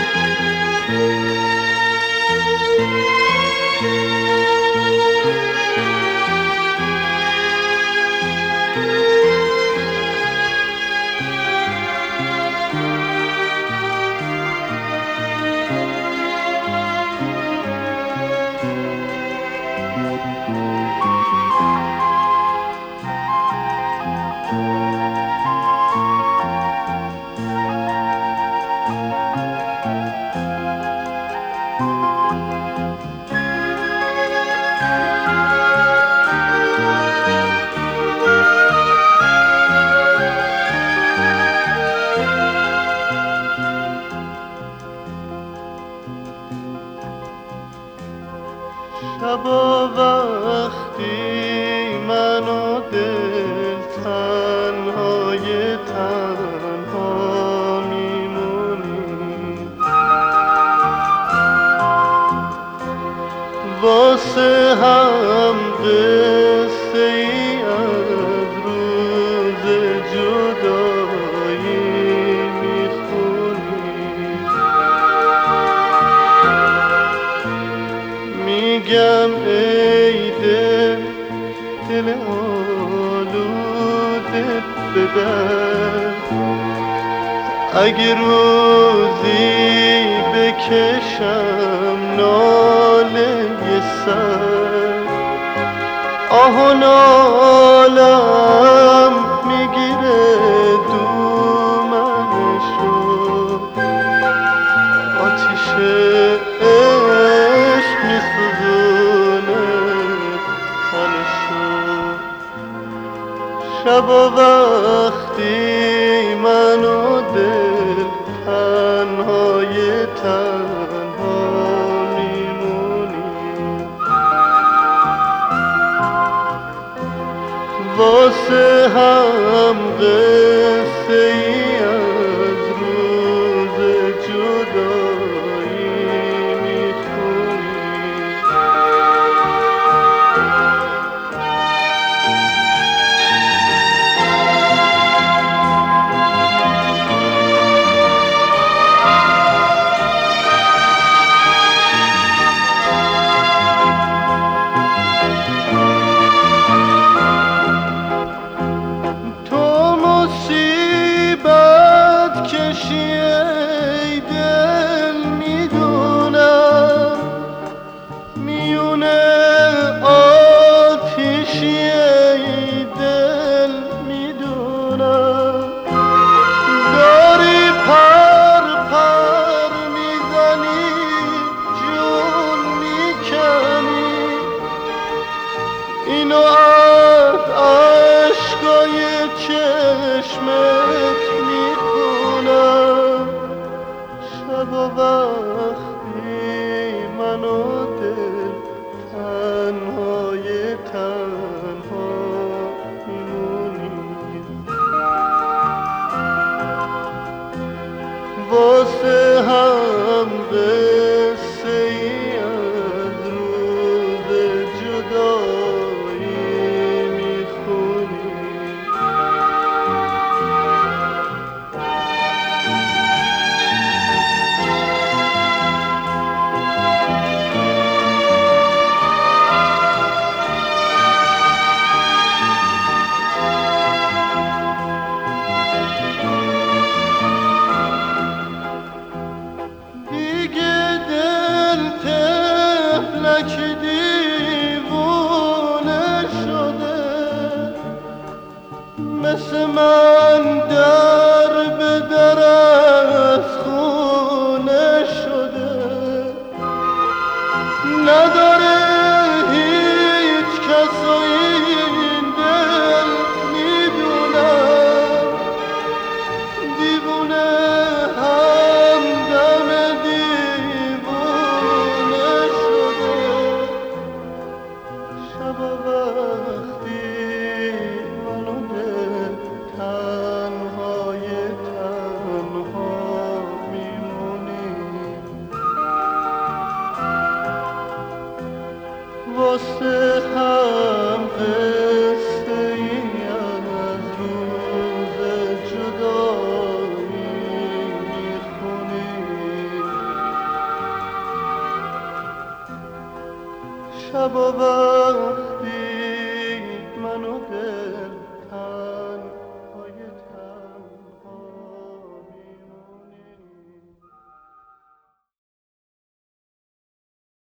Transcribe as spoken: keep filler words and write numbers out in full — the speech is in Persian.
شبا وقتی من و دل تنهای تنها میمونیم، واسه هم قصه ای از روز جدایی میخونیم. میگم ای دل، دل آلودت بدر، اگه روزی بکشم ناله سر، آه و نالم میگیره دومنشو، آتیش عشق میسوزونه تنشو. شبا وقتی من و دل تنهای تنها میمونیم، واسه هم قصه ای از روز جدایی میخونیم. ای دل میدونم میونه آتیشی، ای دل میدونم داری پر پر میزنی جون میکنی، اینو از عشقای چشمت میخونم. شبا وقتی من و دل تنهای تنها میمونیم، واسه هم قصه ای از روز جدایی میخونیم. دیگه شب و وقتی